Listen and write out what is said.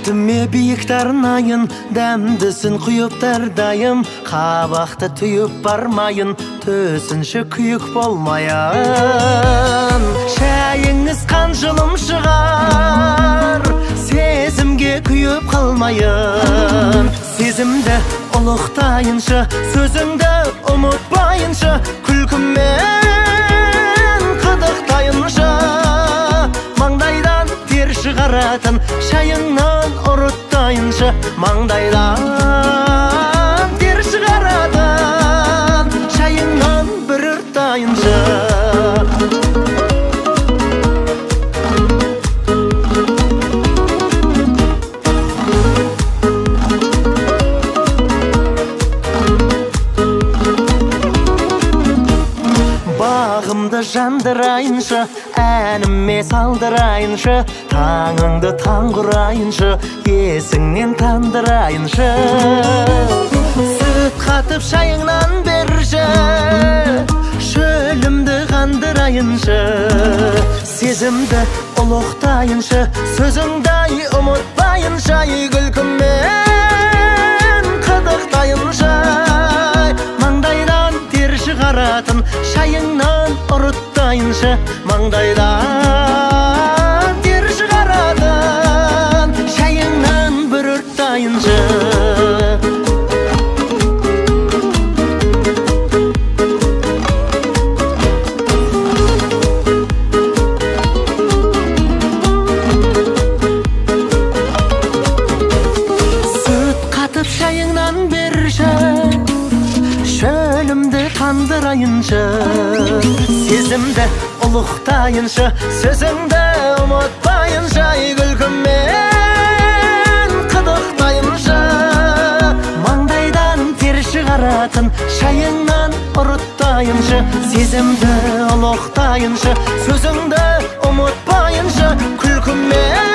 Бетіме биік дарнайын, дәмдісін құйып дайым, қабақты түйіп бармайын, төсінші күйік болмайын. Шайыңыз қанжылым шығар, сезімге күйіп қалмайын. Сезімді ұлықтайыншы, сөзіңді ұмытпайыншы, күлкіммен қадықтайыншы. Маңдайдан тер шығаратын шайыңнан ұрыттайыншы, маңдайдан тер шығаратын шайыңнан бір ұрттайыншы. Бағымды жандырайыншы, әніме салдырайыншы, таңыңды таң құрайыншы, есіңнен тандырайыншы. Сүт қатып шайыңнан берші, шөлімді қандырайыншы. Сезімді ұлықтайыншы, сөзіңді ұмытпайыншы, күлкіммен қадықтайыншы. Маңдайдан тер шығаратын шайыңнан ұрыттайыншы, маңдайдан тер шығаратын шайыңнан бір ұрттайыншы. Сүт қатып шайыңнан берші, шөлімді қандырайыншы. Сезімді ұлықтайыншы, сөзіңді ұмытпайыншы, күлкіммен қадықтайыншы. Маңдайдан тер шығаратын шайыңнан ұрыттайыншы. Сезімді ұлықтайыншы, сөзіңді ұмытпайыншы, күлкіммен